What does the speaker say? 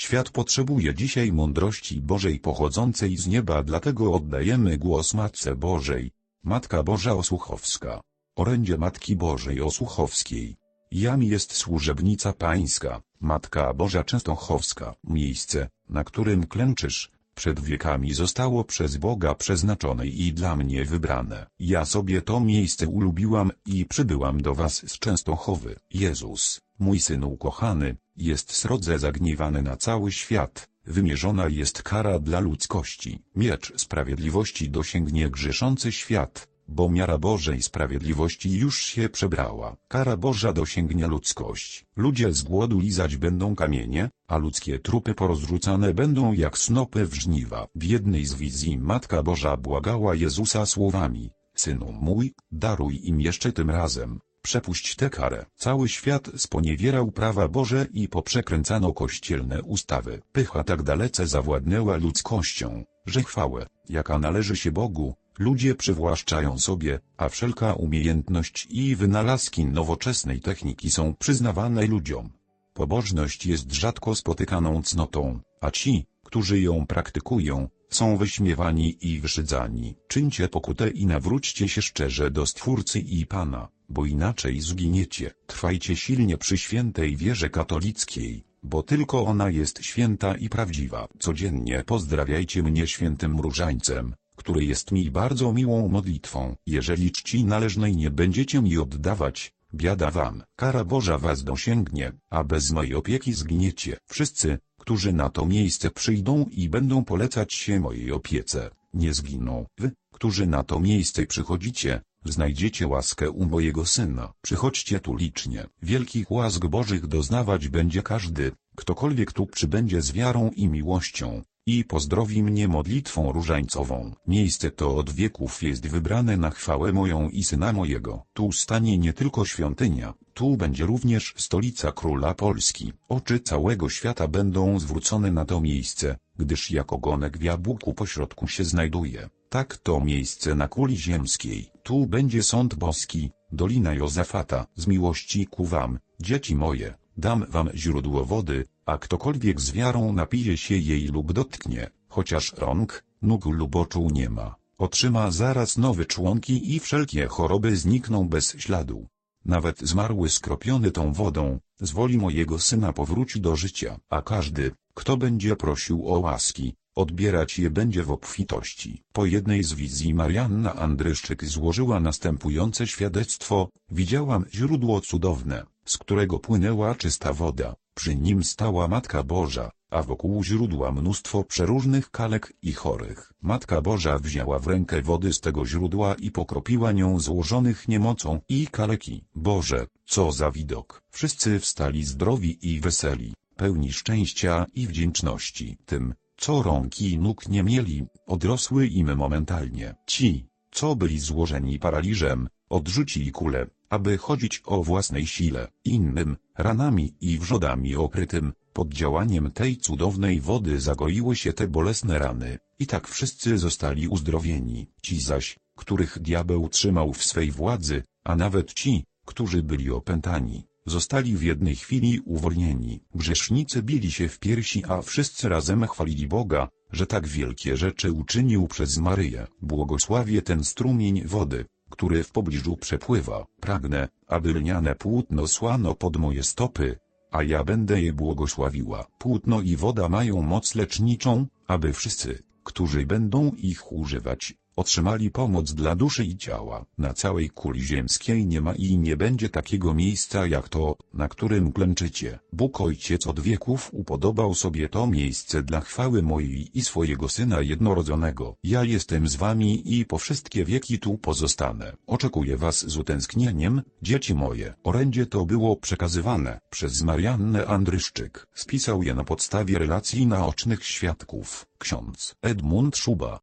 Świat potrzebuje dzisiaj mądrości Bożej pochodzącej z nieba, dlatego oddajemy głos Matce Bożej. Matka Boża Osłuchowska. Orędzie Matki Bożej Osłuchowskiej. Jam jest służebnica Pańska, Matka Boża Częstochowska. Miejsce, na którym klęczysz, przed wiekami zostało przez Boga przeznaczone i dla mnie wybrane. Ja sobie to miejsce ulubiłam i przybyłam do was z Częstochowy. Jezus, mój Syn ukochany, jest srodze zagniewany na cały świat. Wymierzona jest kara dla ludzkości. Miecz sprawiedliwości dosięgnie grzeszący świat, bo miara Bożej sprawiedliwości już się przebrała. Kara Boża dosięgnie ludzkość. Ludzie z głodu lizać będą kamienie, a ludzkie trupy porozrzucane będą jak snopy w żniwa. W jednej z wizji Matka Boża błagała Jezusa słowami: Synu mój, daruj im jeszcze tym razem. Przepuść tę karę. Cały świat sponiewierał prawa Boże i poprzekręcano kościelne ustawy. Pycha tak dalece zawładnęła ludzkością, że chwałę, jaka należy się Bogu, ludzie przywłaszczają sobie, a wszelka umiejętność i wynalazki nowoczesnej techniki są przyznawane ludziom. Pobożność jest rzadko spotykaną cnotą, a ci, którzy ją praktykują, są wyśmiewani i wyszydzani. Czyńcie pokutę i nawróćcie się szczerze do Stwórcy i Pana, bo inaczej zginiecie. Trwajcie silnie przy świętej wierze katolickiej, bo tylko ona jest święta i prawdziwa. Codziennie pozdrawiajcie mnie świętym różańcem, który jest mi bardzo miłą modlitwą. Jeżeli czci należnej nie będziecie mi oddawać, biada wam. Kara Boża was dosięgnie, a bez mojej opieki zginiecie. Wszyscy, którzy na to miejsce przyjdą i będą polecać się mojej opiece, nie zginą. Wy, którzy na to miejsce przychodzicie, znajdziecie łaskę u mojego Syna. Przychodźcie tu licznie. Wielkich łask Bożych doznawać będzie każdy, ktokolwiek tu przybędzie z wiarą i miłością i pozdrowi mnie modlitwą różańcową. Miejsce to od wieków jest wybrane na chwałę moją i Syna mojego. Tu stanie nie tylko świątynia, tu będzie również stolica Króla Polski. Oczy całego świata będą zwrócone na to miejsce, gdyż jako ogonek w jabłku pośrodku się znajduje. Tak to miejsce na kuli ziemskiej. Tu będzie sąd boski, dolina Jozafata. Z miłości ku wam, dzieci moje, dam wam źródło wody, a ktokolwiek z wiarą napije się jej lub dotknie, chociaż rąk, nóg lub oczu nie ma, otrzyma zaraz nowe członki i wszelkie choroby znikną bez śladu. Nawet zmarły skropiony tą wodą, z woli mojego Syna powróci do życia, a każdy, kto będzie prosił o łaski, odbierać je będzie w obfitości. Po jednej z wizji Marianna Andryszczyk złożyła następujące świadectwo: widziałam źródło cudowne, z którego płynęła czysta woda, przy nim stała Matka Boża, a wokół źródła mnóstwo przeróżnych kalek i chorych. Matka Boża wzięła w rękę wody z tego źródła i pokropiła nią złożonych niemocą i kaleki. Boże, co za widok! Wszyscy wstali zdrowi i weseli, pełni szczęścia i wdzięczności. Tym, co rąk i nóg nie mieli, odrosły im momentalnie. Ci, co byli złożeni paraliżem, odrzucili kulę, aby chodzić o własnej sile. Innym, ranami i wrzodami okrytym, pod działaniem tej cudownej wody zagoiły się te bolesne rany, i tak wszyscy zostali uzdrowieni. Ci zaś, których diabeł trzymał w swej władzy, a nawet ci, którzy byli opętani, zostali w jednej chwili uwolnieni. Grzesznicy bili się w piersi, a wszyscy razem chwalili Boga, że tak wielkie rzeczy uczynił przez Maryję. Błogosławię ten strumień wody, który w pobliżu przepływa. Pragnę, aby lniane płótno słano pod moje stopy, a ja będę je błogosławiła. Płótno i woda mają moc leczniczą, aby wszyscy, którzy będą ich używać, otrzymali pomoc dla duszy i ciała. Na całej kuli ziemskiej nie ma i nie będzie takiego miejsca jak to, na którym klęczycie. Bóg Ojciec od wieków upodobał sobie to miejsce dla chwały mojej i swojego Syna jednorodzonego. Ja jestem z wami i po wszystkie wieki tu pozostanę. Oczekuję was z utęsknieniem, dzieci moje. Orędzie to było przekazywane przez Mariannę Andryszczyk. Spisał je na podstawie relacji naocznych świadków ksiądz Edmund Szuba.